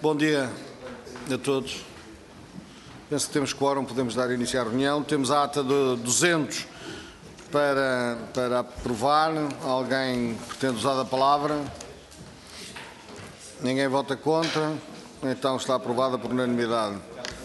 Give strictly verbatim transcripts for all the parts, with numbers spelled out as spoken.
Bom dia a todos. Penso que temos quórum, podemos dar início à reunião. Temos a ata de duzentos para, para aprovar. Alguém pretende usar a palavra? Ninguém vota contra? Então está aprovada por unanimidade.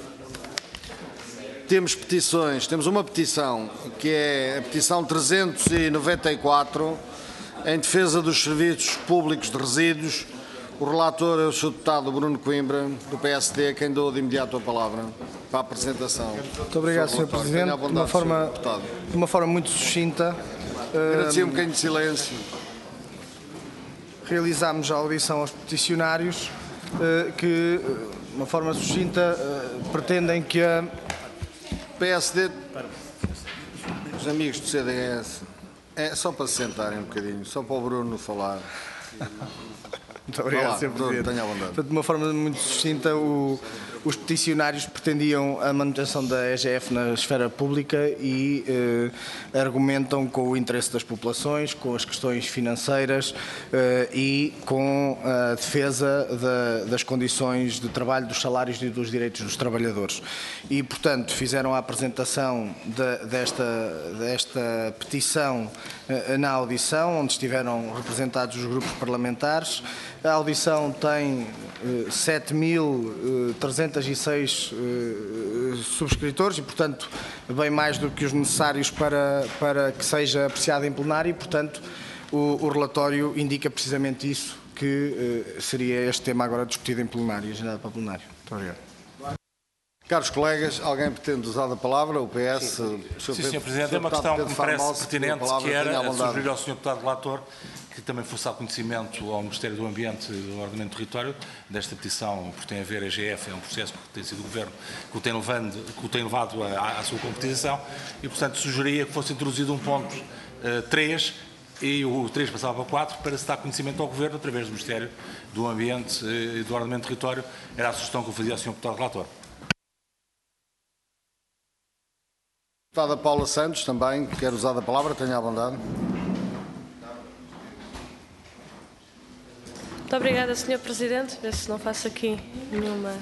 Temos petições. Temos uma petição, que é a petição trezentos e noventa e quatro, em defesa dos serviços públicos de resíduos. O relator é o senhor deputado Bruno Coimbra, do P S D, quem dou de imediato a palavra para a apresentação. Muito obrigado, senhor Presidente. De uma forma, de uma forma muito sucinta. Agradecer um bocadinho de silêncio. Realizámos a audição aos peticionários que, de uma forma sucinta, pretendem que a P S D, os amigos do C D S, é só para se sentarem um bocadinho, só para o Bruno falar. Muito obrigado, senhor Presidente. Tenha a bondade. Portanto, de uma forma muito sucinta, o, os peticionários pretendiam a manutenção da E G F na esfera pública e eh, argumentam com o interesse das populações, com as questões financeiras eh, e com a defesa da, das condições de trabalho, dos salários e dos direitos dos trabalhadores. E, portanto, fizeram a apresentação de, desta, desta petição eh, na audição, onde estiveram representados os grupos parlamentares. A audição tem eh, sete mil trezentos e seis eh, subscritores e, portanto, bem mais do que os necessários para, para que seja apreciado em plenário e, portanto, o, o relatório indica precisamente isso, que eh, seria este tema agora discutido em plenário, agendado para plenário. Muito obrigado. Caros colegas, alguém pretende usar a palavra? O P S? Sim, Sim senhor Presidente, é uma questão que me parece pertinente, que era sugerir ao senhor Deputado Relator que também fosse ao conhecimento ao Ministério do Ambiente e do Ordenamento do Território desta petição, porque tem a ver a E G F, é um processo que tem sido o Governo que o tem levado, que o tem levado à, à sua competição e, portanto, sugeria que fosse introduzido um ponto uh, três e o três passava para quatro para se dar conhecimento ao Governo através do Ministério do Ambiente e do Ordenamento do Território. Era a sugestão que eu fazia ao senhor Deputado Relator. Deputada Paula Santos, também, quer usar a palavra, tenha a bondade. Muito obrigada, senhor Presidente. Vê se não faço aqui nenhuma...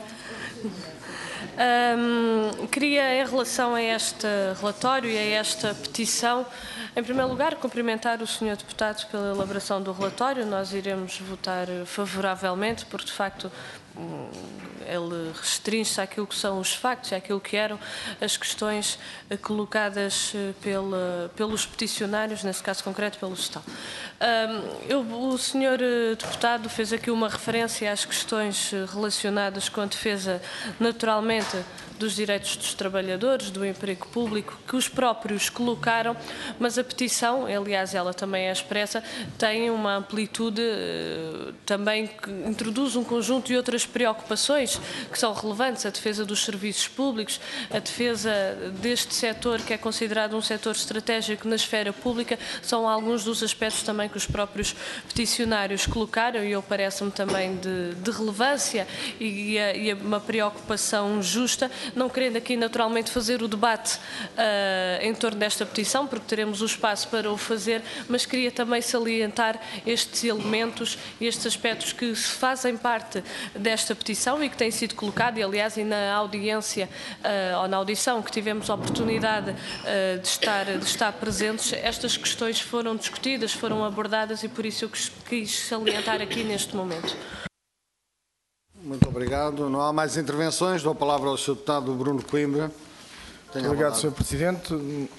Um, queria, em relação a este relatório e a esta petição, em primeiro lugar, cumprimentar o senhor Deputado pela elaboração do relatório. Nós iremos votar favoravelmente, porque, de facto, ele restringe-se àquilo que são os factos, àquilo que eram as questões colocadas pela, pelos peticionários, nesse caso concreto, pelo Estado. Um, eu, o senhor Deputado fez aqui uma referência às questões relacionadas com a defesa, naturalmente, dos direitos dos trabalhadores, do emprego público, que os próprios colocaram, mas a petição, aliás, ela também é expressa, tem uma amplitude eh, também que introduz um conjunto de outras preocupações que são relevantes, a defesa dos serviços públicos, a defesa deste setor que é considerado um setor estratégico na esfera pública, são alguns dos aspectos também que os próprios peticionários colocaram e eu parece-me também de, de relevância e, e, e uma preocupação justa, não querendo aqui naturalmente fazer o debate uh, em torno desta petição, porque teremos o espaço para o fazer, mas queria também salientar estes elementos, estes aspectos que fazem parte desta petição e que têm sido colocados, e aliás, e na audiência, uh, ou na audição que tivemos a oportunidade uh, de, estar, de estar presentes, estas questões foram discutidas, foram abordadas e por isso eu quis salientar aqui neste momento. Muito obrigado. Não há mais intervenções. Dou a palavra ao senhor Deputado Bruno Coimbra. Muito obrigado, senhor Presidente.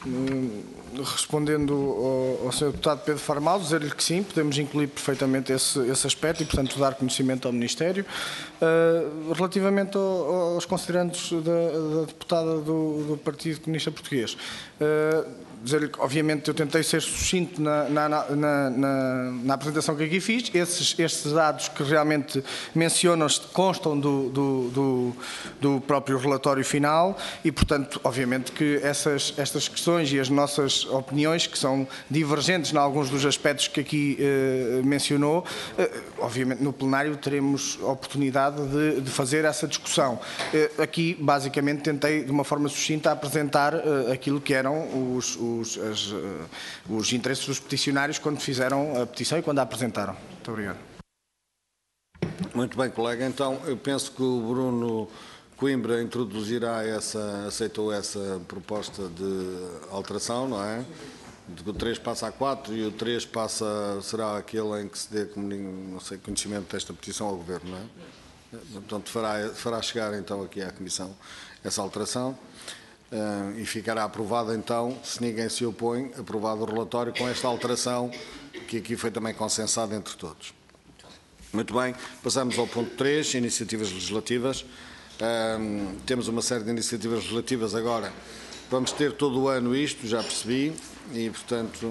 Respondendo ao, ao senhor Deputado Pedro Farmal, dizer-lhe que sim, podemos incluir perfeitamente esse, esse aspecto e, portanto, dar conhecimento ao Ministério. Uh, relativamente ao, aos considerandos da, da deputada do, do Partido Comunista Português, uh, dizer-lhe que, obviamente, eu tentei ser sucinto na, na, na, na, na apresentação que aqui fiz. Esses, estes dados que realmente mencionam constam do, do, do, do próprio relatório final e, portanto, obviamente que essas, estas questões e as nossas opiniões, que são divergentes em alguns dos aspectos que aqui eh, mencionou, eh, obviamente no plenário teremos a oportunidade de, de fazer essa discussão. Eh, aqui, basicamente, tentei, de uma forma sucinta, apresentar eh, aquilo que eram os, os, as, uh, os interesses dos peticionários quando fizeram a petição e quando a apresentaram. Muito obrigado. Muito bem, colega. Então, eu penso que o Bruno Coimbra introduzirá essa, aceitou essa proposta de alteração, não é? De que o três passa a quatro e o três passa, será aquele em que se dê, não sei, conhecimento desta petição ao Governo, não é? Portanto, fará, fará chegar então aqui à Comissão essa alteração uh, e ficará aprovado então, se ninguém se opõe, aprovado o relatório com esta alteração que aqui foi também consensada entre todos. Muito bem, passamos ao ponto três, iniciativas legislativas. Um, temos uma série de iniciativas legislativas agora. Vamos ter todo o ano isto, já percebi, e portanto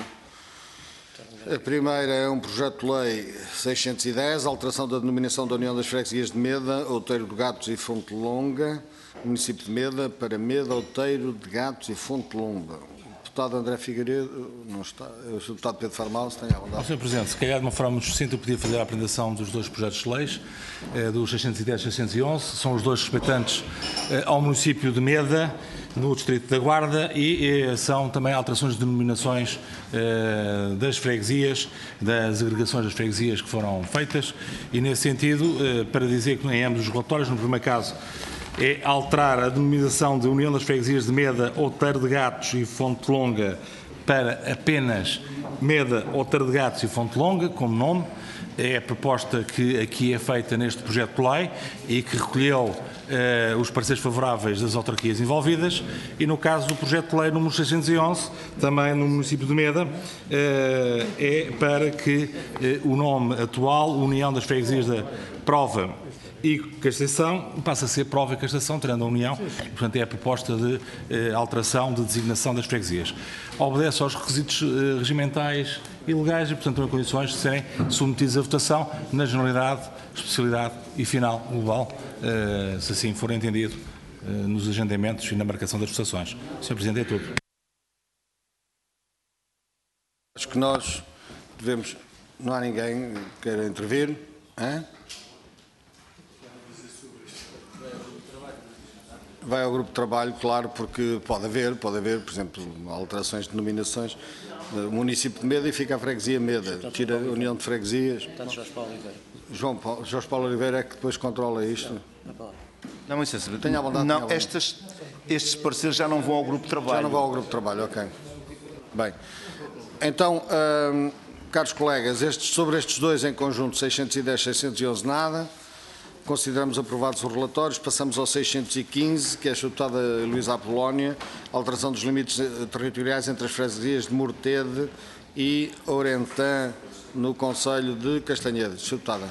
a primeira é um projeto de lei seiscentos e dez, alteração da denominação da União das Freguesias de Meda, Outeiro de Gatos e Fonte Longa, município de Meda, para Meda, Outeiro de Gatos e Fonte Longa. O deputado André Figueiredo não está, o deputado Pedro Farmal, se tem à vontade. senhor Presidente, se calhar de uma forma muito sucinta eu podia fazer a apresentação dos dois projetos de leis, eh, dos seiscentos e dez e seiscentos e onze, são os dois respeitantes eh, ao município de Meda, no Distrito da Guarda, e eh, são também alterações de denominações eh, das freguesias, das agregações das freguesias que foram feitas, e nesse sentido, eh, para dizer que em ambos os relatórios, no primeiro caso, é alterar a denominação de União das Freguesias de Meda, Outeiro de Gatos e Fonte Longa para apenas Meda, Outeiro de Gatos e Fonte Longa, como nome. É a proposta que aqui é feita neste projeto de lei e que recolheu eh, os pareceres favoráveis das autarquias envolvidas, e no caso do projeto de lei número seiscentos e onze, também no município de Meda, eh, é para que eh, o nome atual, União das Freguesias da Prova e Castação, passa a ser Prova e Castação, tirando a União. Portanto, é a proposta de eh, alteração de designação das freguesias. Obedece aos requisitos eh, regimentais e legais e, portanto, em condições de serem submetidos à votação na generalidade, especialidade e final global, eh, se assim for entendido eh, nos agendamentos e na marcação das votações. senhor Presidente, é tudo. Acho que nós devemos... Não há ninguém que queira intervir? Hein? Vai ao grupo de trabalho, claro, porque pode haver, pode haver, por exemplo, alterações de denominações. O município de Meda e fica a freguesia Meda, tira a União de Freguesias. Jorge Paulo Oliveira. João Paulo, Jorge Paulo Oliveira é que depois controla isto. Não, licença. Tenha a vontade. Não, tenha a estas, estes pareceres já não vão ao grupo de trabalho. Já não vão ao grupo de trabalho, ok. Bem, então, hum, caros colegas, estes, sobre estes dois em conjunto, seiscentos e dez e seiscentos e onze, nada. Consideramos aprovados os relatórios. Passamos ao seiscentos e quinze, que é a deputada Luísa Apolónia, alteração dos limites territoriais entre as freguesias de Mortede e Orentã, no concelho de Castanhedes. Deputada.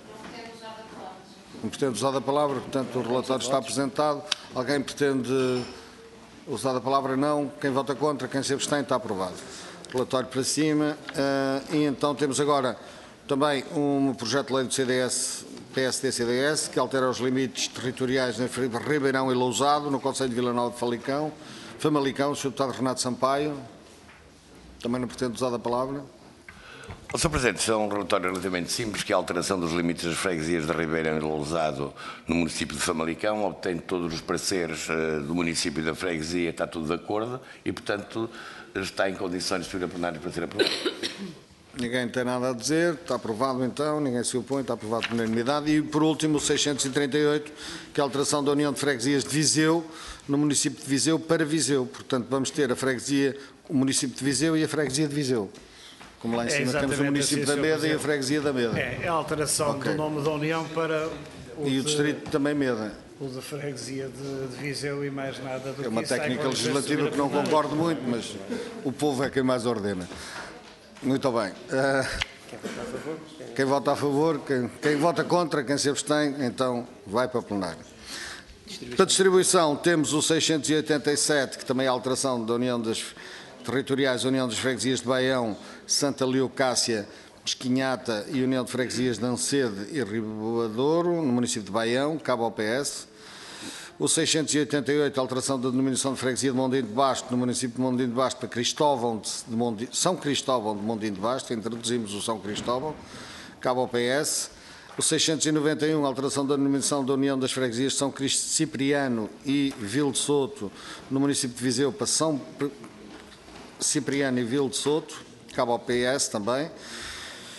Não pretende usar a palavra, portanto o relatório está apresentado. Alguém pretende usar a palavra? Não. Quem vota contra, quem se abstém, está aprovado. Relatório para cima. Uh, e então temos agora também um projeto de lei do C D S, P S D C D S, que altera os limites territoriais de Ribeirão e Lousado, no concelho de Vila Nova de Falicão. Famalicão, o senhor deputado Renato Sampaio. Também não pretende usar a palavra. senhor Presidente, é um relatório relativamente simples, que é a alteração dos limites das freguesias de Ribeirão e Lousado no município de Famalicão. Obtém todos os pareceres uh, do município e da freguesia, está tudo de acordo e, portanto, está em condições de subir a plenário para ser aprovado. Ninguém tem nada a dizer, está aprovado então, ninguém se opõe, está aprovado por unanimidade. E por último o seiscentos e trinta e oito, que é a alteração da União de Freguesias de Viseu, no município de Viseu para Viseu. Portanto, vamos ter a freguesia, o município de Viseu e a freguesia de Viseu. Como lá em cima é temos o município assim, da Meda e a freguesia da Meda. É, é a alteração okay. do nome da União para o E de, o distrito também Meda. O da freguesia de, de Viseu e mais nada do que É uma técnica legislativa que não concordo muito, mas o povo é quem mais ordena. Muito bem. Uh, quem vota a favor, quem, quem vota contra, quem se abstém, então vai para o plenário. Da distribuição temos o seiscentos e oitenta e sete, que também é a alteração da União das Territoriais, União das Freguesias de Baião, Santa Leocácia, Esquinhata e União de Freguesias de Ancede e Ribadouro, no município de Baião, cabe ao P S. O seiscentos e oitenta e oito, alteração da denominação de freguesia de Mondinho de Basto, no município de Mondinho de Basto, para Cristóvão de Mondinho, São Cristóvão de Mondinho de Basto, introduzimos o São Cristóvão, cabe ao P S. O seiscentos e noventa e um, alteração da denominação da União das Freguesias de São Cristo Cipriano e Vil de Soto, no município de Viseu, para São Cipriano e Vil de Soto, cabe ao P S também.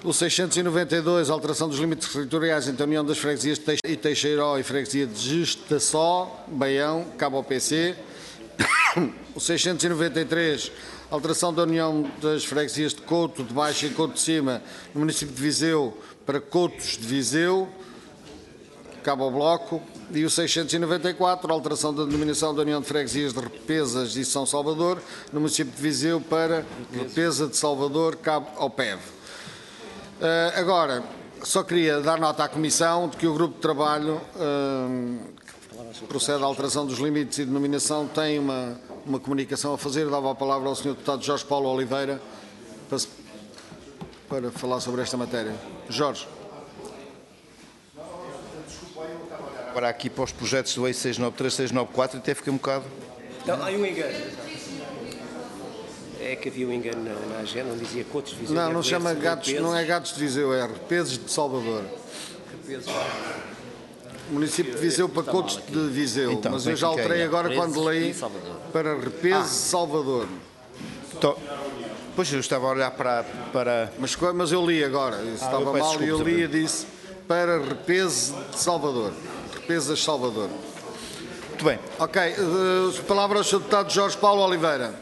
O seiscentos e noventa e dois, alteração dos limites territoriais entre a União das Freguesias de Teix- e Teixeiró e Freguesia de Gestaçó, Baião, Cabo ao P C. O seiscentos e noventa e três, alteração da União das Freguesias de Couto de Baixo e Couto de Cima, no município de Viseu, para Coutos de Viseu, Cabo ao Bloco. E o seiscentos e noventa e quatro, alteração da denominação da União de Freguesias de Repesas e São Salvador, no município de Viseu, para Repesa de Salvador, Cabo ao P E V. Uh, agora, só queria dar nota à Comissão de que o Grupo de Trabalho uh, que procede à alteração dos limites e denominação tem uma, uma comunicação a fazer. Dava a palavra ao senhor Deputado Jorge Paulo Oliveira para, para falar sobre esta matéria. Jorge. Agora aqui para os projetos do E I seis nove três, seis nove quatro, até fiquei um bocado... Não, há um engano. É que havia um engano na, na agenda, onde dizia Coutos de Viseu. Não, não chama Gatos, não é Gatos de Viseu, é Repeses de Salvador. Repeses. Município de Viseu para Coutos de Viseu, Então, mas eu já alterei agora quando leio para Repeses de Salvador. Então, pois eu estava a olhar para... para... Mas, mas eu li agora, isso Ah, estava eu peço mal e eu desculpa li e também. disse para Repeses de Salvador. Repesas de Salvador. Muito bem. Ok, uh, palavra ao senhor Deputado Jorge Paulo Oliveira.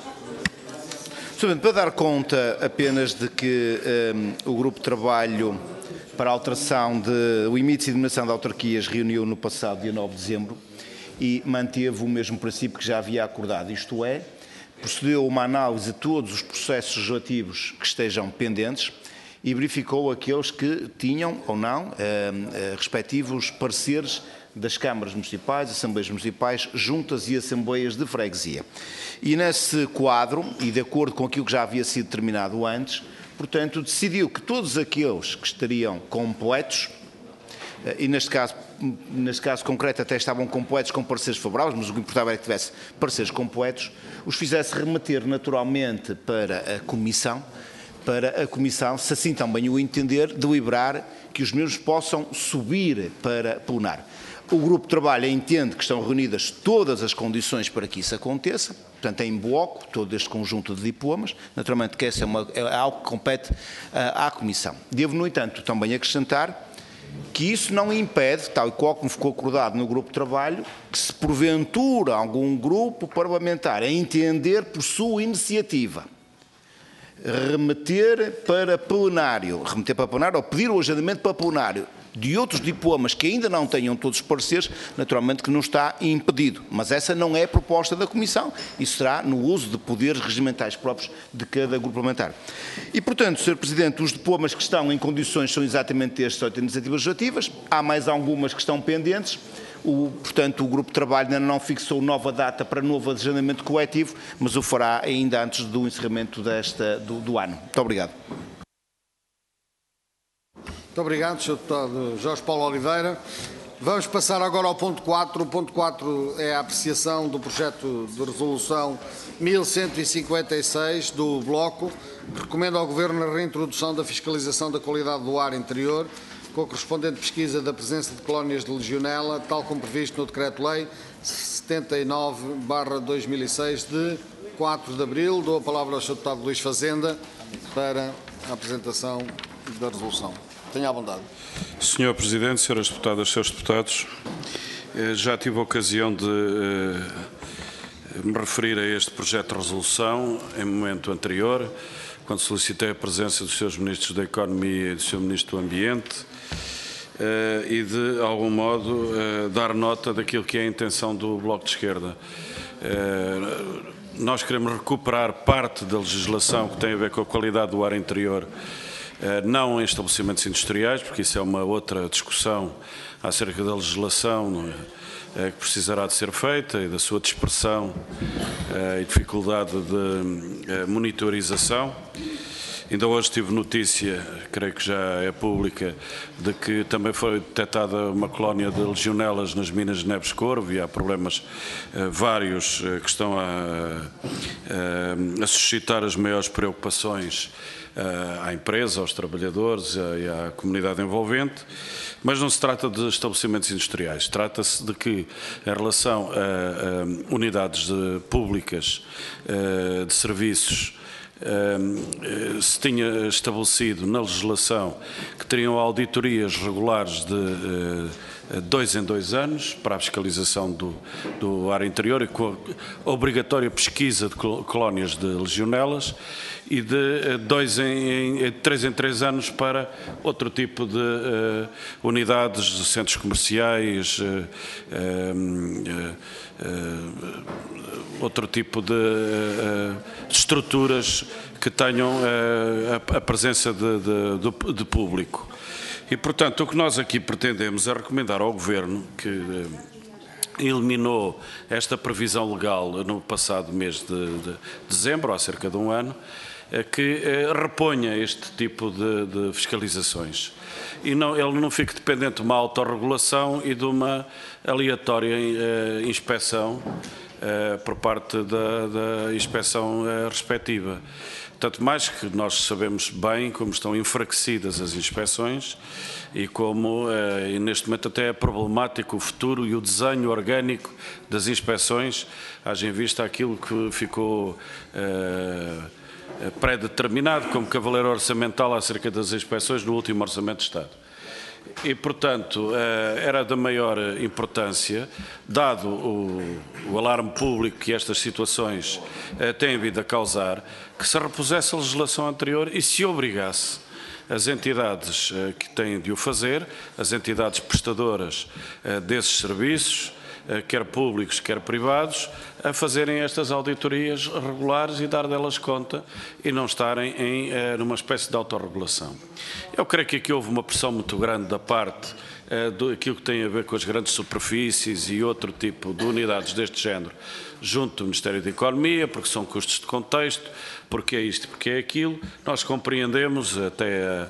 Para dar conta apenas de que um, o Grupo de Trabalho para a alteração de limites e denominação de autarquias reuniu no passado dia nove de dezembro e manteve o mesmo princípio que já havia acordado, isto é, procedeu a uma análise de todos os processos legislativos que estejam pendentes e verificou aqueles que tinham ou não eh, eh, respectivos pareceres das câmaras municipais, assembleias municipais, juntas e assembleias de freguesia. E nesse quadro, e de acordo com aquilo que já havia sido determinado antes, portanto, decidiu que todos aqueles que estariam completos, e neste caso, neste caso concreto até estavam completos com pareceres favoráveis, mas o que importava era que tivesse pareceres completos, os fizesse remeter naturalmente para a Comissão, para a Comissão, se assim também o entender, deliberar que os mesmos possam subir para plenário. O Grupo de Trabalho entende que estão reunidas todas as condições para que isso aconteça, portanto, em bloco, todo este conjunto de diplomas, naturalmente que essa é, uma, é algo que compete uh, à Comissão. Devo, no entanto, também acrescentar que isso não impede, tal e qual como ficou acordado no Grupo de Trabalho, que se porventura algum grupo parlamentar a entender por sua iniciativa remeter para plenário, remeter para plenário ou pedir o agendamento para plenário de outros diplomas que ainda não tenham todos os pareceres, naturalmente que não está impedido. Mas essa não é a proposta da Comissão. Isso será no uso de poderes regimentais próprios de cada grupo parlamentar. E, portanto, senhor Presidente, os diplomas que estão em condições são exatamente estes oito iniciativas legislativas. Há mais algumas que estão pendentes. O, portanto, o Grupo de Trabalho ainda não fixou nova data para novo agendamento coletivo, mas o fará ainda antes do encerramento desta, do, do ano. Muito obrigado. Muito obrigado, senhor Deputado Jorge Paulo Oliveira. Vamos passar agora ao ponto quatro. O ponto quatro é a apreciação do projeto de resolução mil cento e cinquenta e seis do Bloco, que recomenda ao Governo a reintrodução da fiscalização da qualidade do ar interior, com a correspondente pesquisa da presença de colónias de legionela, tal como previsto no Decreto-Lei setenta e nove barra dois mil e seis de quatro de abril. Dou a palavra ao senhor Deputado Luís Fazenda para a apresentação da resolução. Tenha à vontade. senhor Presidente, senhoras Deputadas, senhores Deputados, já tive a ocasião de me referir a este projeto de resolução em momento anterior, quando solicitei a presença dos senhores Ministros da Economia e do senhor Ministro do Ambiente e, de algum modo, dar nota daquilo que é a intenção do Bloco de Esquerda. Nós queremos recuperar parte da legislação que tem a ver com a qualidade do ar interior, não em estabelecimentos industriais, porque isso é uma outra discussão acerca da legislação que precisará de ser feita e da sua dispersão e dificuldade de monitorização. Ainda hoje tive notícia, creio que já é pública, de que também foi detectada uma colónia de legionelas nas minas de Neves Corvo e há problemas uh, vários uh, que estão a, uh, a suscitar as maiores preocupações uh, à empresa, aos trabalhadores uh, e à comunidade envolvente. Mas não se trata de estabelecimentos industriais, trata-se de que, em relação a, a unidades de, públicas uh, de serviços se tinha estabelecido na legislação que teriam auditorias regulares de dois em dois anos para a fiscalização do, do ar interior e com a obrigatória pesquisa de colónias de legionelas e de dois em, em três em três anos para outro tipo de uh, unidades, de centros comerciais, uh, uh, uh, outro tipo de, uh, de estruturas que tenham uh, a, a presença de, de, de público. E, portanto, o que nós aqui pretendemos é recomendar ao Governo que uh, eliminou esta previsão legal no passado mês de, de dezembro, há cerca de um ano, que eh, reponha este tipo de, de fiscalizações. E não, ele não fique dependente de uma autorregulação e de uma aleatória eh, inspeção eh, por parte da, da inspeção eh, respectiva. Tanto mais que nós sabemos bem como estão enfraquecidas as inspeções e como, eh, e neste momento até é problemático o futuro e o desenho orgânico das inspeções, haja em vista aquilo que ficou eh, pré-determinado como cavaleiro orçamental acerca das inspeções no último Orçamento de Estado. E, portanto, era da maior importância, dado o, o alarme público que estas situações têm vindo a causar, que se repusesse a legislação anterior e se obrigasse as entidades que têm de o fazer, as entidades prestadoras desses serviços, quer públicos, quer privados, a fazerem estas auditorias regulares e dar delas conta e não estarem em eh, numa espécie de autorregulação. Eu creio que aqui houve uma pressão muito grande da parte eh, do aquilo que tem a ver com as grandes superfícies e outro tipo de unidades deste género, junto do Ministério da Economia, porque são custos de contexto, porque é isto, porque é aquilo. Nós compreendemos até a,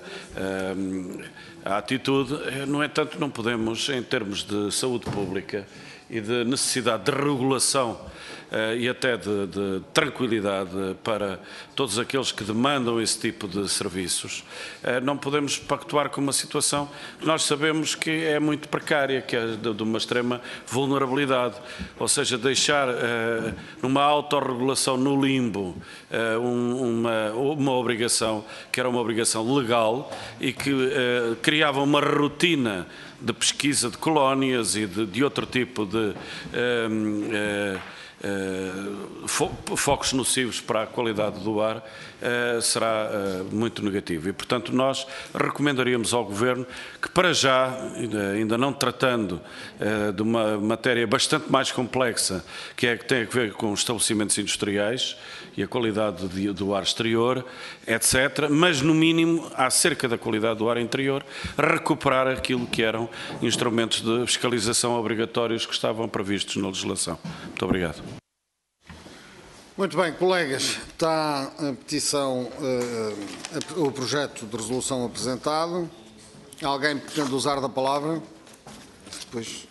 a, a atitude, no entanto não podemos, em termos de saúde pública, e de necessidade de regulação uh, e até de, de tranquilidade para todos aqueles que demandam esse tipo de serviços, uh, não podemos pactuar com uma situação que nós sabemos que é muito precária, que é de, de uma extrema vulnerabilidade, ou seja, deixar uh, numa autorregulação no limbo uh, um, uma, uma obrigação que era uma obrigação legal e que uh, criava uma rotina de pesquisa de colónias e de, de outro tipo de um, uh, uh, fo focos nocivos para a qualidade do ar, uh, será uh, muito negativo. E, portanto, nós recomendaríamos ao Governo que, para já, ainda não tratando uh, de uma matéria bastante mais complexa, que é que tem a ver com os estabelecimentos industriais e a qualidade de, do ar exterior, etcétera, mas, no mínimo, acerca da qualidade do ar interior, recuperar aquilo que eram instrumentos de fiscalização obrigatórios que estavam previstos na legislação. Muito obrigado. Muito bem, colegas, está a petição, uh, o projeto de resolução apresentado. Alguém pretende usar da palavra? Depois.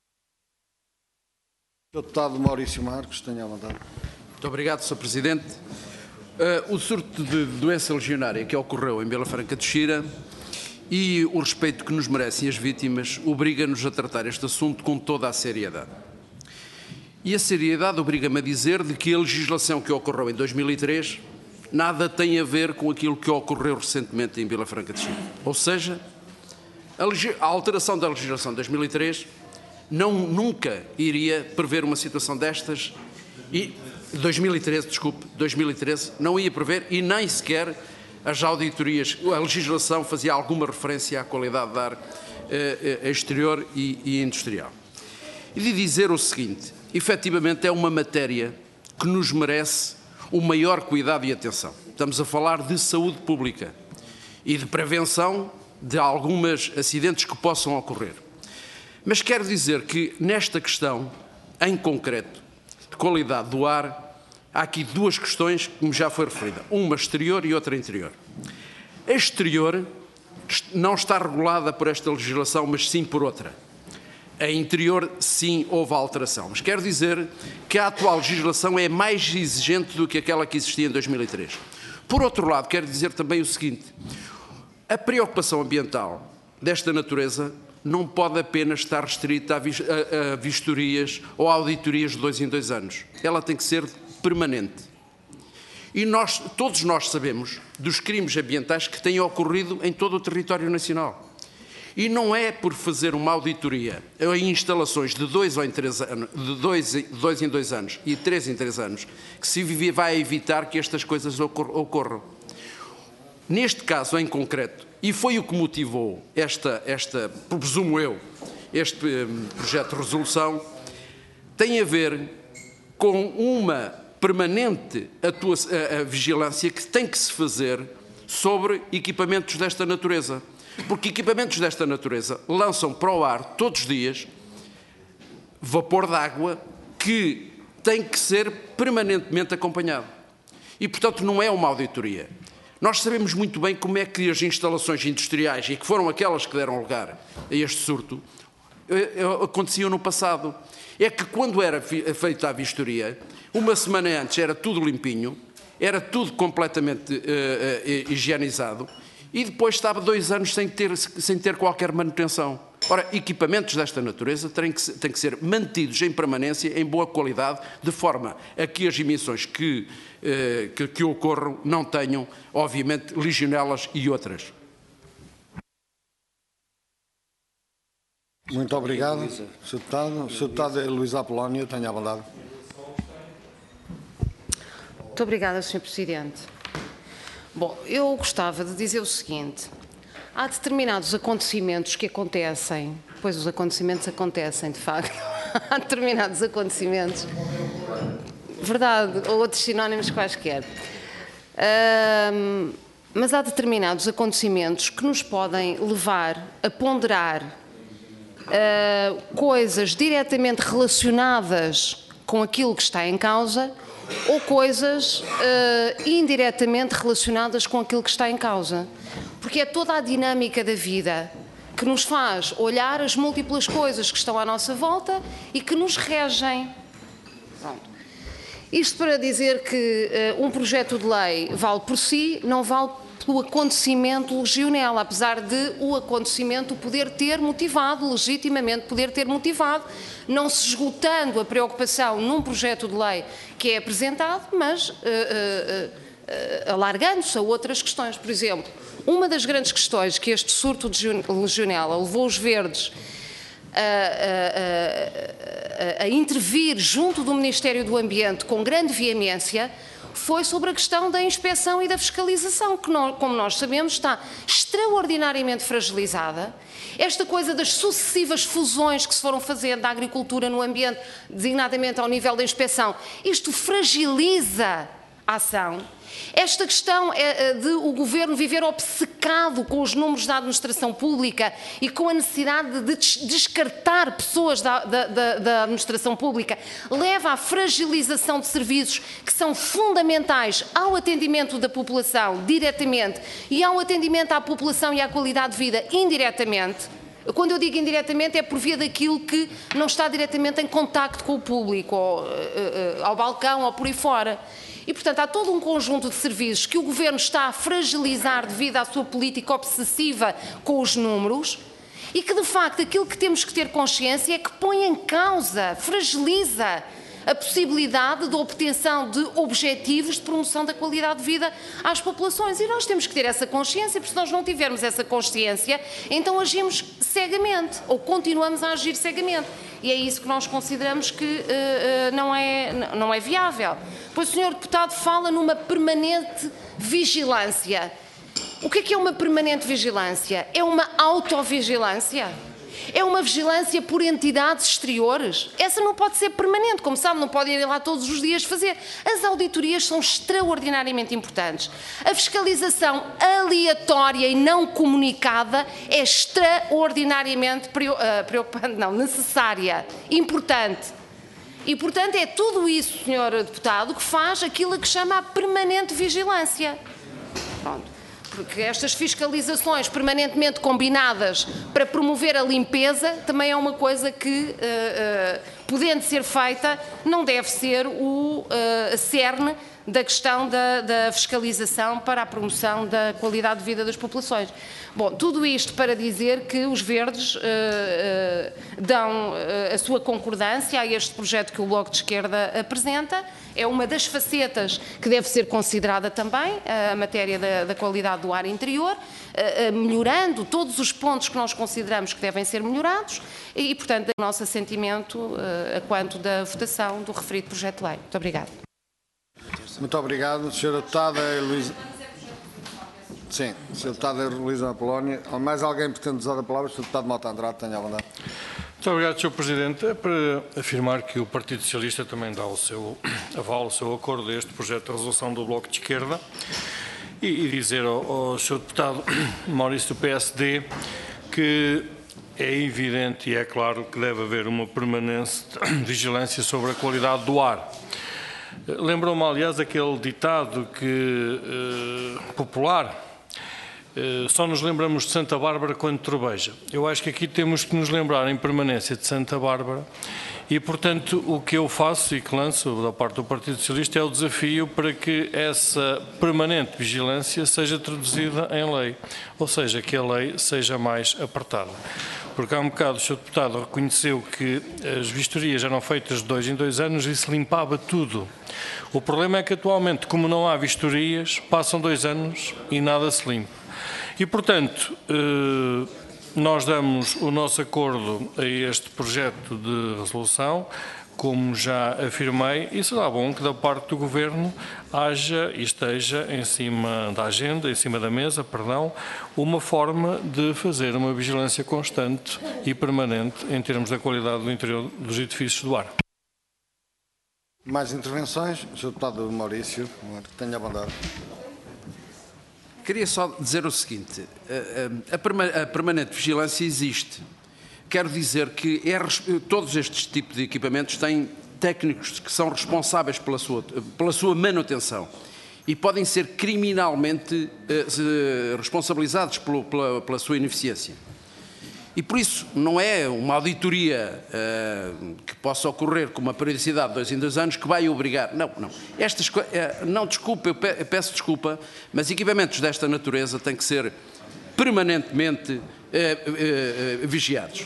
O deputado Maurício Marques, tenha à vontade. Muito obrigado, senhor Presidente. Uh, o surto de doença legionária que ocorreu em Vila Franca de Xira e o respeito que nos merecem as vítimas obriga-nos a tratar este assunto com toda a seriedade. E a seriedade obriga-me a dizer de que a legislação que ocorreu em dois mil e três nada tem a ver com aquilo que ocorreu recentemente em Vila Franca de Xira. Ou seja, a, a alteração da legislação de dois mil e três não, nunca iria prever uma situação destas e dois mil e treze, desculpe, dois mil e treze não ia prever e nem sequer as auditorias, a legislação fazia alguma referência à qualidade de ar eh, exterior e, e industrial. E de dizer o seguinte, efetivamente é uma matéria que nos merece o maior cuidado e atenção. Estamos a falar de saúde pública e de prevenção de alguns acidentes que possam ocorrer. Mas quero dizer que nesta questão, em concreto, de qualidade do ar, há aqui duas questões, como já foi referida, uma exterior e outra interior. A exterior não está regulada por esta legislação, mas sim por outra. A interior, sim, houve alteração. Mas quero dizer que a atual legislação é mais exigente do que aquela que existia em dois mil e três. Por outro lado, quero dizer também o seguinte, a preocupação ambiental desta natureza não pode apenas estar restrita a vistorias ou a auditorias de dois em dois anos. Ela tem que ser permanente. E nós, todos nós sabemos dos crimes ambientais que têm ocorrido em todo o território nacional. E não é por fazer uma auditoria em instalações de dois, ou em, três anos, de dois, dois em dois anos e três em três anos que se vai evitar que estas coisas ocorram. Neste caso em concreto, e foi o que motivou esta, esta presumo eu, este projeto de resolução, tem a ver com uma permanente atuação, a, a vigilância que tem que se fazer sobre equipamentos desta natureza. Porque equipamentos desta natureza lançam para o ar, todos os dias, vapor de água que tem que ser permanentemente acompanhado. E, portanto, não é uma auditoria. Nós sabemos muito bem como é que as instalações industriais, e que foram aquelas que deram lugar a este surto, aconteciam no passado. É que quando era feita a vistoria, uma semana antes era tudo limpinho, era tudo completamente uh, uh, higienizado, e depois estava dois anos sem ter, sem ter qualquer manutenção. Ora, equipamentos desta natureza têm que, têm que ser mantidos em permanência, em boa qualidade, de forma a que as emissões que, eh, que, que ocorram não tenham, obviamente, legionelas e outras. Muito obrigado, senhor Deputado. senhor Deputado Luís Apolónio, tenha a bondade. Muito obrigada, senhor Presidente. Bom, eu gostava de dizer o seguinte: há determinados acontecimentos que acontecem, pois os acontecimentos acontecem, de facto, há determinados acontecimentos, verdade, ou outros sinónimos quaisquer, um, mas há determinados acontecimentos que nos podem levar a ponderar uh, coisas diretamente relacionadas com aquilo que está em causa, ou coisas uh, indiretamente relacionadas com aquilo que está em causa. Porque é toda a dinâmica da vida que nos faz olhar as múltiplas coisas que estão à nossa volta e que nos regem. Pronto. Isto para dizer que uh, um projeto de lei vale por si, não vale pelo acontecimento legionel, apesar de o acontecimento poder ter motivado, legitimamente poder ter motivado, não se esgotando a preocupação num projeto de lei que é apresentado, mas uh, uh, uh, alargando-se a outras questões. Por exemplo, uma das grandes questões que este surto de legionela levou os verdes a, a, a, a intervir junto do Ministério do Ambiente com grande veemência foi sobre a questão da inspeção e da fiscalização, que, nós, como nós sabemos, está extraordinariamente fragilizada. Esta coisa das sucessivas fusões que se foram fazendo da agricultura no ambiente, designadamente ao nível da inspeção, isto fragiliza a ação. Esta questão é de o Governo viver obcecado com os números da administração pública e com a necessidade de descartar pessoas da, da, da, da administração pública leva à fragilização de serviços que são fundamentais ao atendimento da população diretamente e ao atendimento à população e à qualidade de vida indiretamente. Quando eu digo indiretamente é por via daquilo que não está diretamente em contacto com o público, ou, uh, uh, ao balcão ou por aí fora. E, portanto, há todo um conjunto de serviços que o Governo está a fragilizar devido à sua política obsessiva com os números e que, de facto, aquilo que temos que ter consciência é que põe em causa, fragiliza a possibilidade de obtenção de objetivos de promoção da qualidade de vida às populações. E nós temos que ter essa consciência, porque se nós não tivermos essa consciência, então agimos cegamente, ou continuamos a agir cegamente. E é isso que nós consideramos que uh, uh, não, é, não é viável. Pois o senhor Deputado fala numa permanente vigilância. O que é que é uma permanente vigilância? É uma autovigilância? É uma vigilância por entidades exteriores? Essa não pode ser permanente, como sabe, não pode ir lá todos os dias fazer. As auditorias são extraordinariamente importantes. A fiscalização aleatória e não comunicada é extraordinariamente preocupante, não, necessária, importante. E, portanto, é tudo isso, senhor Deputado, que faz aquilo que chama a permanente vigilância. Pronto. Porque estas fiscalizações permanentemente combinadas para promover a limpeza também é uma coisa que, uh, uh, podendo ser feita, não deve ser o uh, cerne da questão da, da fiscalização para a promoção da qualidade de vida das populações. Bom, tudo isto para dizer que os verdes uh, uh, dão a sua concordância a este projeto que o Bloco de Esquerda apresenta. É uma das facetas que deve ser considerada também, a matéria da, da qualidade do ar interior, melhorando todos os pontos que nós consideramos que devem ser melhorados e, portanto, o nosso assentimento a quanto da votação do referido projeto de lei. Muito obrigada. Muito obrigado, senhora Deputada Luísa. Sim, senhora Deputada Luísa Apolónia. Mais alguém pretende usar a palavra? senhor Deputado Mota Andrade, tenha a vontade. Muito obrigado, senhor Presidente. É para afirmar que o Partido Socialista também dá o seu aval, o seu acordo a este projeto de resolução do Bloco de Esquerda e, e dizer ao, ao senhor Deputado Maurício do P S D que é evidente e é claro que deve haver uma permanente vigilância sobre a qualidade do ar. Lembrou-me, aliás, aquele ditado que, eh, popular, só nos lembramos de Santa Bárbara quando troveja. Eu acho que aqui temos que nos lembrar em permanência de Santa Bárbara e, portanto, o que eu faço e que lanço da parte do Partido Socialista é o desafio para que essa permanente vigilância seja traduzida em lei, ou seja, que a lei seja mais apertada. Porque há um bocado o senhor Deputado reconheceu que as vistorias eram feitas de dois em dois anos e se limpava tudo. O problema é que atualmente, como não há vistorias, passam dois anos e nada se limpa. E, portanto, nós damos o nosso acordo a este projeto de resolução, como já afirmei, e será bom que da parte do Governo haja e esteja em cima da agenda, em cima da mesa, perdão, uma forma de fazer uma vigilância constante e permanente em termos da qualidade do interior dos edifícios do ar. Mais intervenções? senhor Deputado Maurício, tenha a bondade. Queria só dizer o seguinte, a, a, a permanente vigilância existe. Quero dizer que é, todos estes tipos de equipamentos têm técnicos que são responsáveis pela sua, pela sua manutenção e podem ser criminalmente eh, responsabilizados pelo, pela, pela sua ineficiência. E por isso não é uma auditoria uh, que possa ocorrer com uma periodicidade de dois em dois anos que vai obrigar. Não, não. Estas, uh, não, desculpa, eu, pe eu peço desculpa, mas equipamentos desta natureza têm que ser permanentemente uh, uh, uh, vigiados.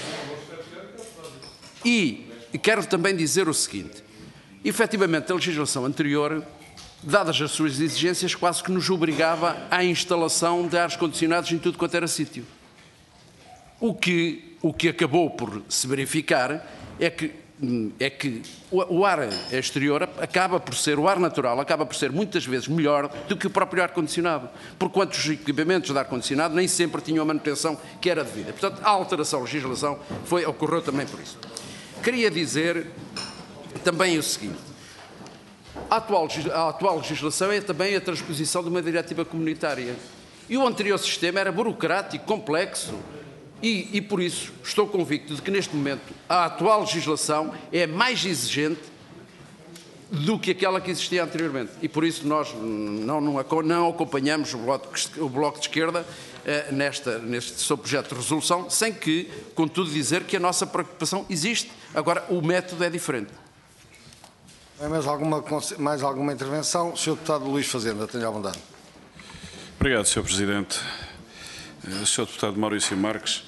E, e quero também dizer o seguinte, efetivamente a legislação anterior, dadas as suas exigências, quase que nos obrigava à instalação de ares condicionados em tudo quanto era sítio. O que, o que acabou por se verificar é que, é que o, o ar exterior acaba por ser, o ar natural acaba por ser muitas vezes melhor do que o próprio ar-condicionado, porquanto os equipamentos de ar-condicionado nem sempre tinham a manutenção que era devida. Portanto, a alteração da legislação foi, ocorreu também por isso. Queria dizer também o seguinte, a atual, a atual legislação é também a transposição de uma diretiva comunitária e o anterior sistema era burocrático, complexo, E, e, por isso, estou convicto de que, neste momento, a atual legislação é mais exigente do que aquela que existia anteriormente. E, por isso, nós não, não, não acompanhamos o Bloco, o bloco de Esquerda eh, nesta, neste seu projeto de resolução, sem que, contudo, dizer que a nossa preocupação existe. Agora, o método é diferente. Mais alguma, mais alguma intervenção? senhor Deputado Luís Fazenda, tenha a bondade. Obrigado, senhor Presidente. senhor Deputado Maurício Marques,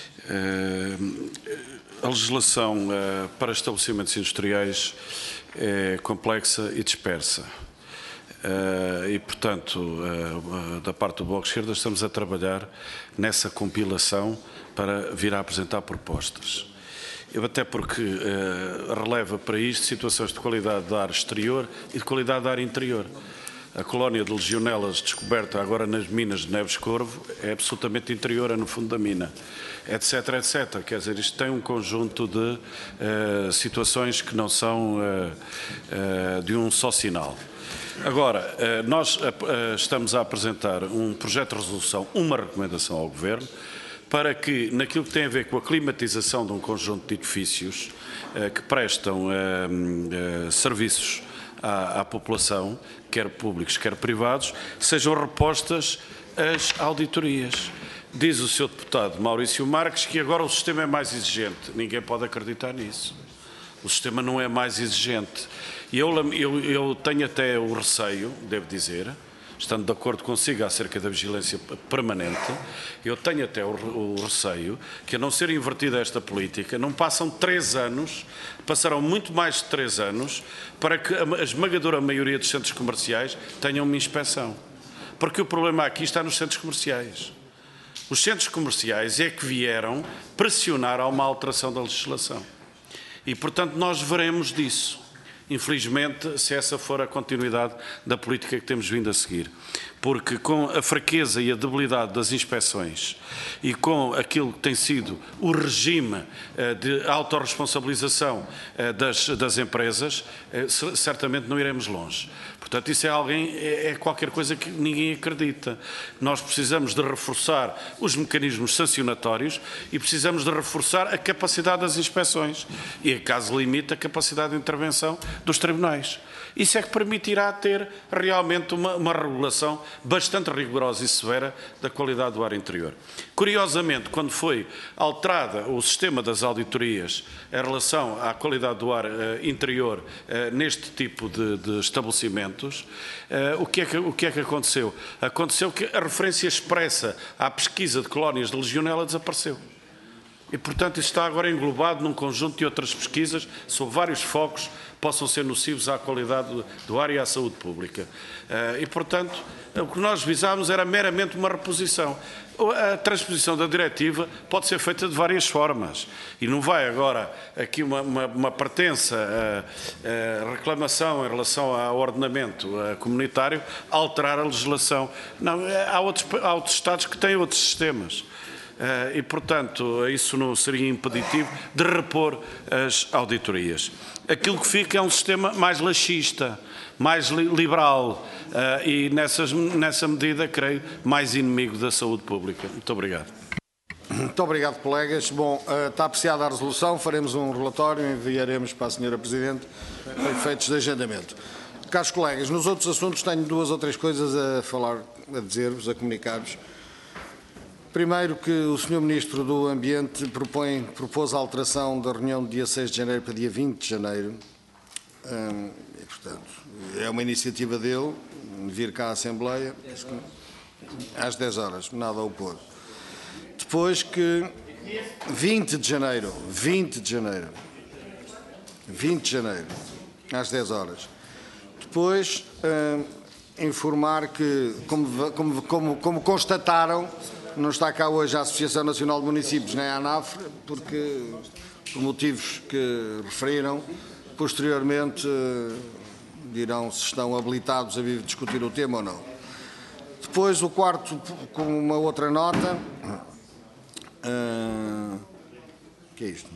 a legislação para estabelecimentos industriais é complexa e dispersa. E, portanto, da parte do Bloco de Esquerda, estamos a trabalhar nessa compilação para vir a apresentar propostas. Eu até porque releva para isto situações de qualidade de ar exterior e de qualidade de ar interior. A colónia de legionelas descoberta agora nas minas de Neves Corvo é absolutamente interior, no fundo da mina, etc, etcétera. Quer dizer, isto tem um conjunto de uh, situações que não são uh, uh, de um só sinal. Agora, uh, nós uh, estamos a apresentar um projeto de resolução, uma recomendação ao Governo, para que, naquilo que tem a ver com a climatização de um conjunto de edifícios uh, que prestam uh, uh, serviços À, à população, quer públicos, quer privados, sejam repostas as auditorias. Diz o senhor deputado Maurício Marques que agora o sistema é mais exigente. Ninguém pode acreditar nisso. O sistema não é mais exigente. E eu, eu, eu tenho até o receio, devo dizer, estando de acordo consigo acerca da vigilância permanente, eu tenho até o, o receio que, a não ser invertida esta política, não passam três anos, passarão muito mais de três anos, para que a esmagadora maioria dos centros comerciais tenham uma inspeção. Porque o problema aqui está nos centros comerciais. Os centros comerciais é que vieram pressionar a uma alteração da legislação. E, portanto, nós veremos disso. Infelizmente, se essa for a continuidade da política que temos vindo a seguir. Porque com a fraqueza e a debilidade das inspeções e com aquilo que tem sido o regime de autorresponsabilização das, das empresas, certamente não iremos longe. Portanto, isso é, alguém, é qualquer coisa que ninguém acredita. Nós precisamos de reforçar os mecanismos sancionatórios e precisamos de reforçar a capacidade das inspeções e, em caso limite, a capacidade de intervenção dos tribunais. Isso é que permitirá ter realmente uma, uma regulação bastante rigorosa e severa da qualidade do ar interior. Curiosamente, quando foi alterada o sistema das auditorias em relação à qualidade do ar uh, interior uh, neste tipo de, de estabelecimentos, uh, o, que é que, o que é que aconteceu? Aconteceu que a referência expressa à pesquisa de colónias de legionela desapareceu. E, portanto, isso está agora englobado num conjunto de outras pesquisas sobre vários focos que possam ser nocivos à qualidade do ar e à saúde pública. E, portanto, o que nós visámos era meramente uma reposição. A transposição da diretiva pode ser feita de várias formas e não vai agora aqui uma, uma, uma pretensa a, a reclamação em relação ao ordenamento comunitário alterar a legislação. Não, há outros, há outros Estados que têm outros sistemas. Uh, e, portanto, isso não seria impeditivo de repor as auditorias. Aquilo que fica é um sistema mais laxista, mais li liberal uh, e, nessas, nessa medida, creio, mais inimigo da saúde pública. Muito obrigado. Muito obrigado, colegas. Bom, uh, está apreciada a resolução, faremos um relatório e enviaremos para a senhora Presidente para efeitos de agendamento. Caros colegas, nos outros assuntos tenho duas ou três coisas a falar, a dizer-vos, a comunicar-vos. Primeiro, que o senhor Ministro do Ambiente propõe, propôs a alteração da reunião de dia seis de janeiro para dia vinte de janeiro. Hum, e, portanto, é uma iniciativa dele, vir cá à Assembleia, às dez horas, nada a opor. Depois que vinte de janeiro, vinte de janeiro, vinte de janeiro, às dez horas. Depois, hum, informar que, como, como, como, como constataram, não está cá hoje a Associação Nacional de Municípios nem a ANAF, porque, por motivos que referiram, posteriormente dirão se estão habilitados a vir discutir o tema ou não. Depois, o quarto, com uma outra nota. O uh, que é isto?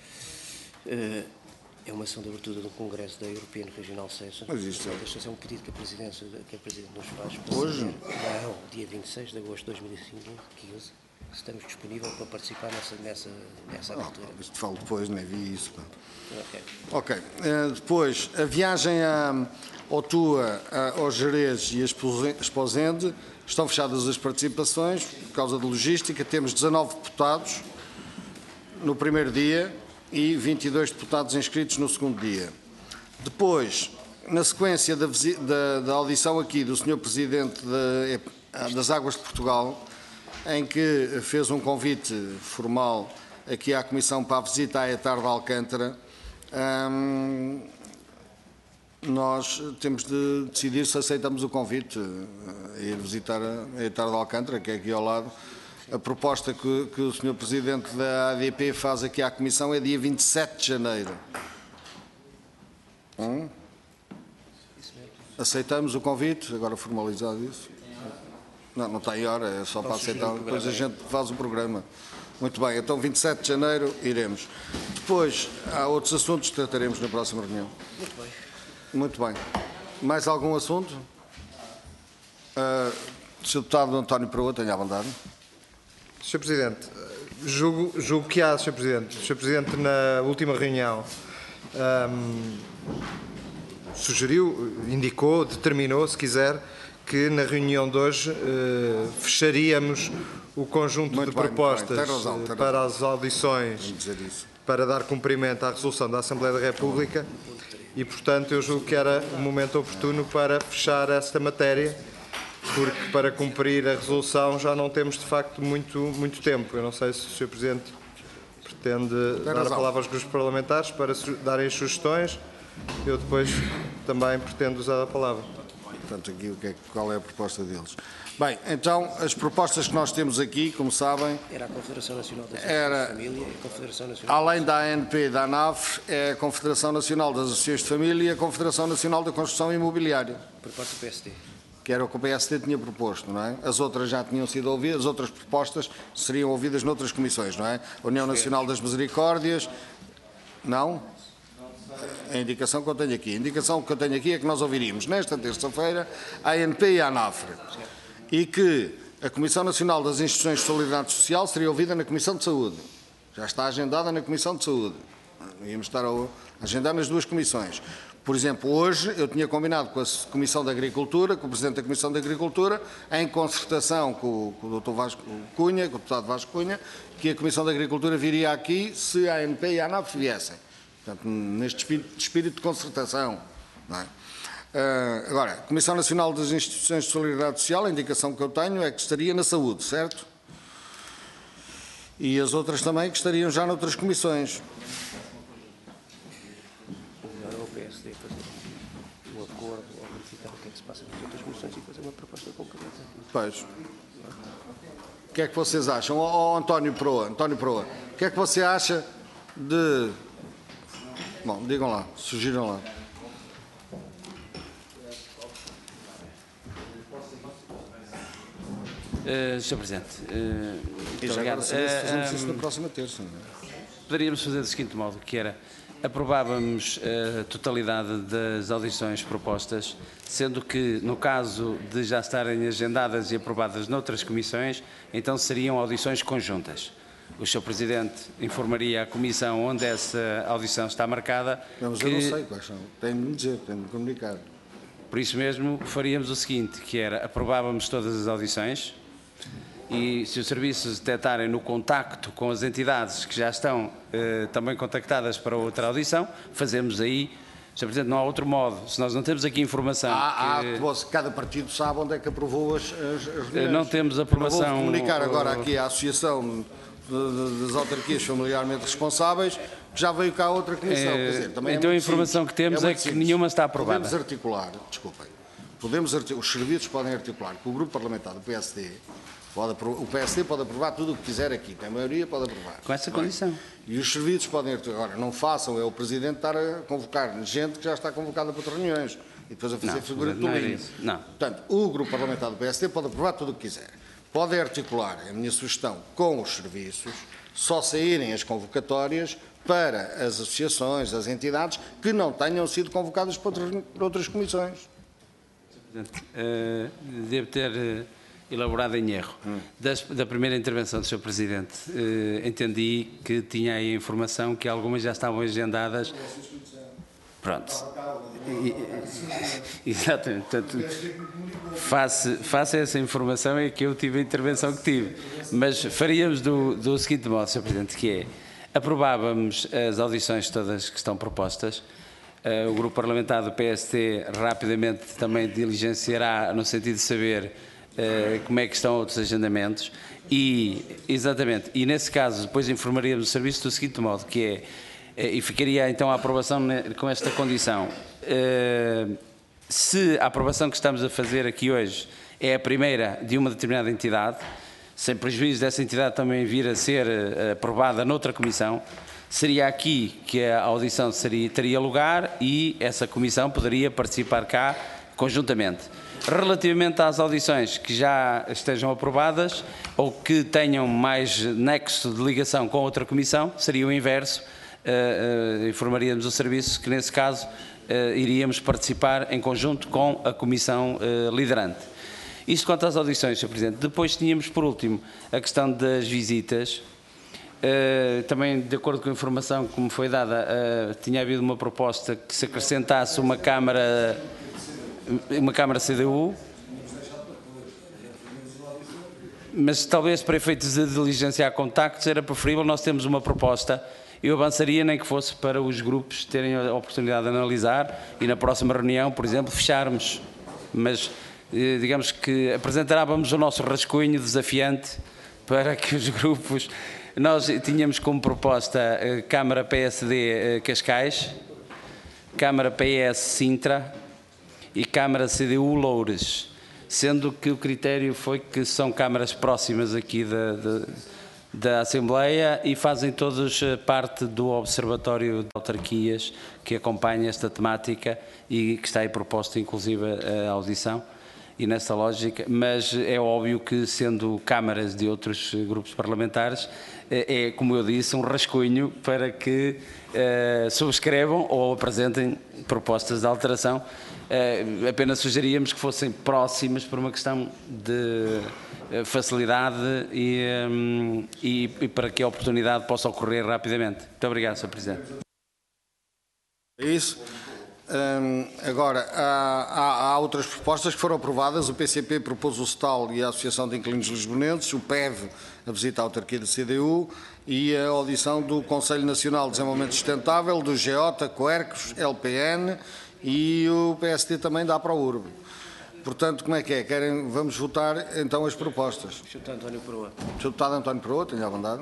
Uh... É uma ação de abertura do Congresso da European Regional Session. Mas isto é... Este é um pedido que a Presidência, que a Presidente nos faz. Hoje? Não, dia vinte e seis de agosto de dois mil e quinze. Estamos disponíveis para participar nessa, nessa, nessa abertura. Oh, isto falo depois, nem vi isso. Ok. Ok. Uh, depois, a viagem a, ao Tua, a, ao Jerez e a Esposende, estão fechadas as participações por causa de logística. Temos dezanove deputados no primeiro dia e vinte e dois deputados inscritos no segundo dia. Depois, na sequência da, da, da audição aqui do senhor Presidente de, das Águas de Portugal, em que fez um convite formal aqui à Comissão para a visita à Etar de Alcântara, hum, nós temos de decidir se aceitamos o convite a ir visitar a Etar de Alcântara, que é aqui ao lado. A proposta que, que o senhor Presidente da A D P faz aqui à Comissão é dia vinte e sete de janeiro. Hum? Aceitamos o convite, agora formalizado isso? Não, não está em hora, é só para aceitar, depois a gente faz o programa. Muito bem, então vinte e sete de janeiro iremos. Depois, há outros assuntos que trataremos na próxima reunião. Muito bem. Muito bem. Mais algum assunto? Uh, senhor Deputado António Proa, tenha a bondade. senhor Presidente, julgo, julgo que há, senhor Presidente. senhor Presidente, na última reunião, um, sugeriu, indicou, determinou, se quiser, que na reunião de hoje uh, fecharíamos o conjunto muito de bem, propostas tem razão, tem para razão. As audições, para dar cumprimento à resolução da Assembleia da República e, portanto, eu julgo que era o momento oportuno para fechar esta matéria porque para cumprir a resolução já não temos, de facto, muito, muito tempo. Eu não sei se o senhor Presidente pretende dar a palavra aos grupos parlamentares para darem sugestões. Eu depois também pretendo usar a palavra. Portanto, aqui o que é, qual é a proposta deles? Bem, então, as propostas que nós temos aqui, como sabem... Era a Confederação Nacional das era, Associações de Família e a Confederação Nacional... Além da A N P e da ANAF, é a Confederação Nacional das Associações de Família e a Confederação Nacional da Construção Imobiliária. Proposta do P S D. Que era o que o P S D tinha proposto, não é? As outras já tinham sido ouvidas, as outras propostas seriam ouvidas noutras comissões, não é? A União Nacional das Misericórdias... Não? A indicação que eu tenho aqui. A indicação que eu tenho aqui é que nós ouviríamos nesta terça-feira a A N P e a ANAF e que a Comissão Nacional das Instituições de Solidariedade Social seria ouvida na Comissão de Saúde. Já está agendada na Comissão de Saúde. Íamos estar a agendar nas duas comissões. Por exemplo, hoje eu tinha combinado com a Comissão de Agricultura, com o Presidente da Comissão de Agricultura, em concertação com, com o doutor Vasco Cunha, com o deputado Vasco Cunha, que a Comissão de Agricultura viria aqui se a A N P e a ANAF viessem. Portanto, neste espírito, espírito de concertação. Não é? Uh, agora, a Comissão Nacional das Instituições de Solidariedade Social, a indicação que eu tenho é que estaria na saúde, certo? E as outras também que estariam já noutras comissões. Agora o P S D fazer um acordo ou verificar o que é que se passa nas outras comissões e fazer uma proposta concreta. Pois. O que é que vocês acham? Oh, oh, António Proa, António Proa, o que é que você acha de... Bom, digam lá, sugiram lá. Uh, senhor Presidente, uh, e já obrigado. Agora, se fazemos uh, isso na próxima terça. Não é? Poderíamos fazer do seguinte modo, que era, aprovávamos a totalidade das audições propostas, sendo que, no caso de já estarem agendadas e aprovadas noutras comissões, então seriam audições conjuntas. O senhor Presidente informaria a Comissão onde essa audição está marcada. Mas que... eu não sei quais são. Tem de me dizer, tem de me comunicar. Por isso mesmo, faríamos o seguinte, que era, aprovávamos todas as audições e, se os serviços detectarem no contacto com as entidades que já estão eh, também contactadas para outra audição, fazemos aí. senhor Presidente, não há outro modo. Se nós não temos aqui informação... Há, que... há, cada partido sabe onde é que aprovou as, as, as reuniões. Não temos aprovação... Eu vou comunicar agora aqui à Associação das Autarquias Familiarmente Responsáveis, que já veio cá outra comissão. É, Quer dizer, também então é a informação simples. que temos é, é que simples. Nenhuma está aprovada. Podemos articular, desculpem, podemos articular, os serviços podem articular que o Grupo Parlamentar do P S D, pode, o P S D pode aprovar tudo o que quiser aqui, tem a maioria, pode aprovar. Com essa condição. E os serviços podem articular. Agora, não façam, é o Presidente estar a convocar gente que já está convocada para outras reuniões e depois a fazer não, figura de não é tolinho. isso. Não. Portanto, o Grupo Parlamentar do P S D pode aprovar tudo o que quiser. Pode articular, é a minha sugestão, com os serviços, só saírem as convocatórias para as associações, as entidades que não tenham sido convocadas para outras, para outras comissões. Uh, devo ter uh, elaborado em erro. Hum. Das, da primeira intervenção do senhor Presidente, uh, entendi que tinha aí a informação que algumas já estavam agendadas. Pronto. E, exatamente. Portanto, face, face a essa informação é que eu tive a intervenção que tive. Mas faríamos do, do seguinte modo, senhor Presidente, que é, aprovávamos as audições todas que estão propostas, uh, o Grupo Parlamentar do P S T rapidamente também diligenciará no sentido de saber uh, como é que estão outros agendamentos e, exatamente, e nesse caso depois informaríamos o serviço do seguinte modo, que é, e ficaria então a aprovação com esta condição. Se a aprovação que estamos a fazer aqui hoje é a primeira de uma determinada entidade, sem prejuízo dessa entidade também vir a ser aprovada noutra comissão, seria aqui que a audição seria, teria lugar e essa comissão poderia participar cá conjuntamente. Relativamente às audições que já estejam aprovadas ou que tenham mais nexo de ligação com outra comissão, seria o inverso. Uh, uh, informaríamos o serviço que, nesse caso, uh, iríamos participar em conjunto com a comissão uh, liderante. Isto quanto às audições, senhor Presidente. Depois tínhamos, por último, a questão das visitas. Uh, também, de acordo com a informação que me foi dada, uh, tinha havido uma proposta que se acrescentasse uma Câmara, uma Câmara C D U, mas talvez para efeitos de diligenciar contactos era preferível. Nós temos uma proposta. Eu avançaria nem que fosse para os grupos terem a oportunidade de analisar e na próxima reunião, por exemplo, fecharmos. Mas digamos que apresentávamos o nosso rascunho desafiante para que os grupos... Nós tínhamos como proposta Câmara P S D Cascais, Câmara P S Sintra e Câmara C D U Loures, sendo que o critério foi que são câmaras próximas aqui da, da, da Assembleia e fazem todos parte do Observatório de Autarquias que acompanha esta temática e que está aí proposta inclusive a audição. E nessa lógica, mas é óbvio que, sendo câmaras de outros grupos parlamentares, é, como eu disse, um rascunho para que uh, subscrevam ou apresentem propostas de alteração. Uh, apenas sugeríamos que fossem próximas por uma questão de facilidade e, um, e, e para que a oportunidade possa ocorrer rapidamente. Muito obrigado, senhor Presidente. É isso. Hum, agora, há, há, há outras propostas que foram aprovadas. O P C P propôs o S T A L e a Associação de Inquilinos Lisbonenses, o P E V a visita à autarquia da C D U e a audição do Conselho Nacional de Desenvolvimento Sustentável, do G O T A, Coercos, L P N e o P S D também dá para o URB. Portanto, como é que é? Querem, vamos votar então as propostas. senhor Deputado António Peroa. senhor Deputado António Peroa, tenha a bondade.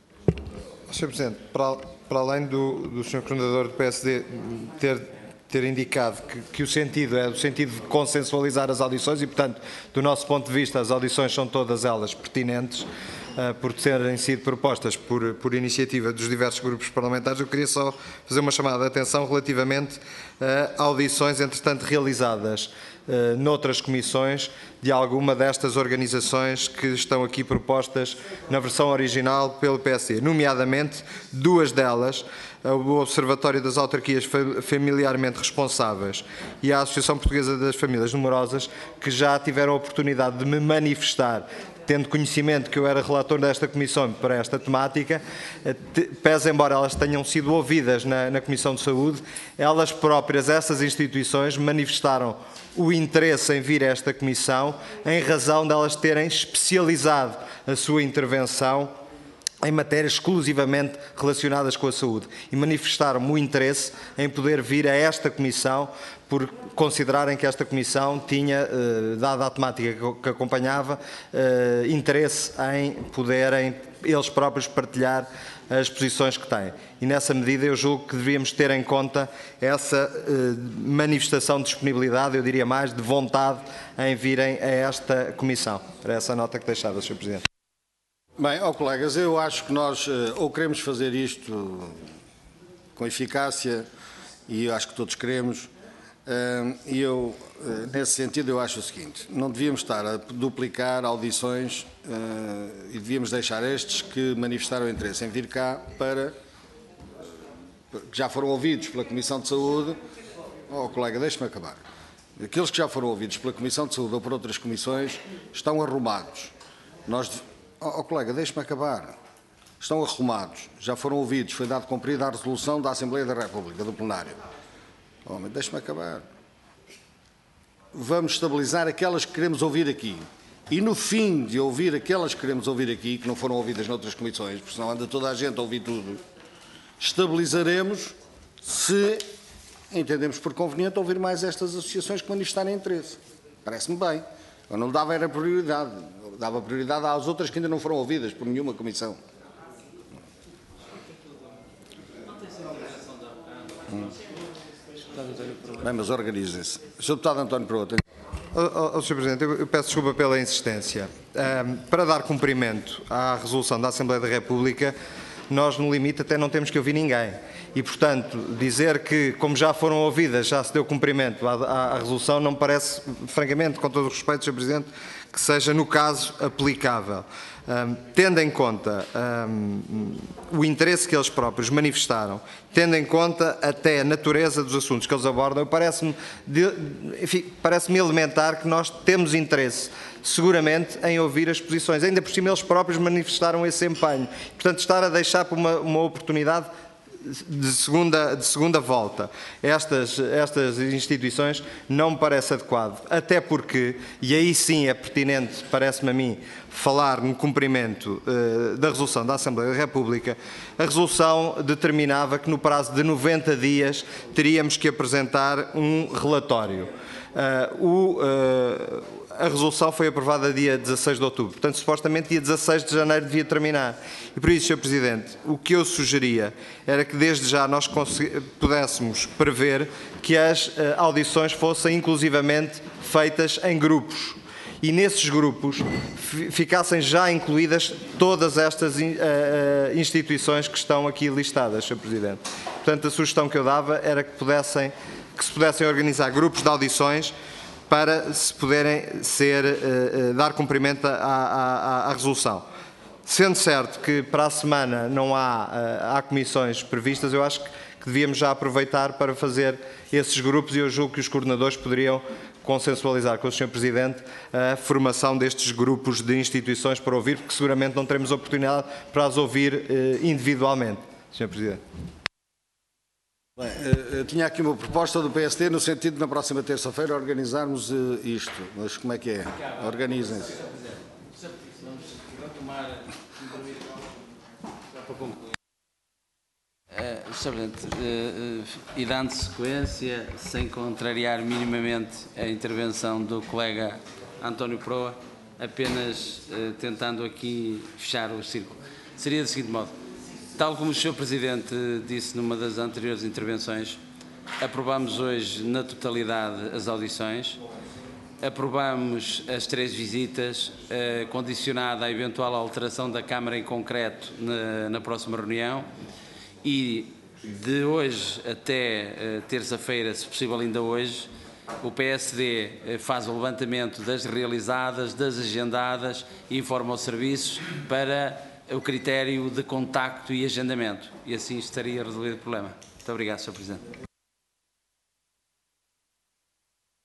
senhor Presidente, para, para além do, do senhor Coordenador do P S D ter... ter indicado que, que o sentido é o sentido de consensualizar as audições e, portanto, do nosso ponto de vista, as audições são todas elas pertinentes, uh, por terem sido propostas por, por iniciativa dos diversos grupos parlamentares. Eu queria só fazer uma chamada de atenção relativamente a audições, entretanto, realizadas uh, noutras comissões de alguma destas organizações que estão aqui propostas na versão original pelo P S D, nomeadamente duas delas, o Observatório das Autarquias Familiarmente Responsáveis e a Associação Portuguesa das Famílias Numerosas, que já tiveram a oportunidade de me manifestar, tendo conhecimento que eu era relator desta comissão para esta temática, pese embora elas tenham sido ouvidas na, na Comissão de Saúde, elas próprias, essas instituições, manifestaram o interesse em vir a esta comissão em razão de elas terem especializado a sua intervenção em matérias exclusivamente relacionadas com a saúde e manifestaram o interesse em poder vir a esta comissão por considerarem que esta comissão tinha, eh, dada a temática que acompanhava, eh, interesse em poderem eles próprios partilhar as posições que têm. E nessa medida eu julgo que devíamos ter em conta essa eh, manifestação de disponibilidade, eu diria mais, de vontade em virem a esta comissão. Para essa nota que deixava, senhor Presidente. Bem, ó colegas, eu acho que nós ou queremos fazer isto com eficácia, e eu acho que todos queremos, e eu, nesse sentido, eu acho o seguinte: não devíamos estar a duplicar audições e devíamos deixar estes que manifestaram interesse em vir cá para, que já foram ouvidos pela Comissão de Saúde. Ó colega, deixe-me acabar. Aqueles que já foram ouvidos pela Comissão de Saúde ou por outras comissões estão arrumados. Nós Ó oh, colega, deixe-me acabar. Estão arrumados, já foram ouvidos, foi dado cumprida a resolução da Assembleia da República, do plenário. Oh, mas deixe-me acabar. Vamos estabilizar aquelas que queremos ouvir aqui. E no fim de ouvir aquelas que queremos ouvir aqui, que não foram ouvidas noutras comissões, porque senão anda toda a gente a ouvir tudo, estabilizaremos se entendemos por conveniente ouvir mais estas associações que manifestarem interesse. Parece-me bem. Eu não dava era prioridade. Dava prioridade às outras que ainda não foram ouvidas por nenhuma comissão. Hum. Bem, mas organizem-se. senhor Deputado António Peroa. Tem... Oh, oh, senhor Presidente, eu peço desculpa pela insistência. Um, para dar cumprimento à resolução da Assembleia da República, nós, no limite, até não temos que ouvir ninguém. E, portanto, dizer que, como já foram ouvidas, já se deu cumprimento à, à, à resolução, não me parece, francamente, com todo o respeito, senhor Presidente, que seja, no caso, aplicável. Um, tendo em conta um, o interesse que eles próprios manifestaram, tendo em conta até a natureza dos assuntos que eles abordam, parece-me parece-me elementar que nós temos interesse, seguramente, em ouvir as posições. Ainda por cima, eles próprios manifestaram esse empenho. Portanto, estar a deixar por uma, uma oportunidade de segunda, de segunda volta estas, estas instituições não me parece adequado, até porque, e aí sim é pertinente, parece-me a mim, falar no cumprimento uh, da resolução da Assembleia da República. A resolução determinava que no prazo de noventa dias teríamos que apresentar um relatório. Uh, o, uh, a resolução foi aprovada dia dezasseis de outubro, portanto, supostamente dia dezasseis de janeiro devia terminar. E por isso, senhor Presidente, o que eu sugeria era que desde já nós pudéssemos prever que as uh, audições fossem inclusivamente feitas em grupos. E nesses grupos ficassem já incluídas todas estas uh, instituições que estão aqui listadas, senhor Presidente. Portanto, a sugestão que eu dava era que, pudessem, que se pudessem organizar grupos de audições para se poderem ser, uh, uh, dar cumprimento à, à, à resolução. Sendo certo que para a semana não há, uh, há comissões previstas, eu acho que, que devíamos já aproveitar para fazer esses grupos e eu julgo que os coordenadores poderiam consensualizar com o senhor Presidente a formação destes grupos de instituições para ouvir, porque seguramente não teremos oportunidade para as ouvir eh, individualmente. senhor Presidente. Bem, eu tinha aqui uma proposta do P S D no sentido de na próxima terça-feira organizarmos isto, mas como é que é? Organizem-se. Uh, senhor Presidente, uh, uh, e dando sequência, sem contrariar minimamente a intervenção do colega António Proa, apenas uh, tentando aqui fechar o círculo. Seria do seguinte modo, tal como o senhor Presidente disse numa das anteriores intervenções, aprovamos hoje na totalidade as audições, aprovamos as três visitas, uh, condicionada à eventual alteração da Câmara em concreto na, na próxima reunião, e de hoje até uh, terça-feira, se possível ainda hoje, o P S D uh, faz o levantamento das realizadas, das agendadas e informa os serviços para o critério de contacto e agendamento. E assim estaria resolvido o problema. Muito obrigado, senhor Presidente.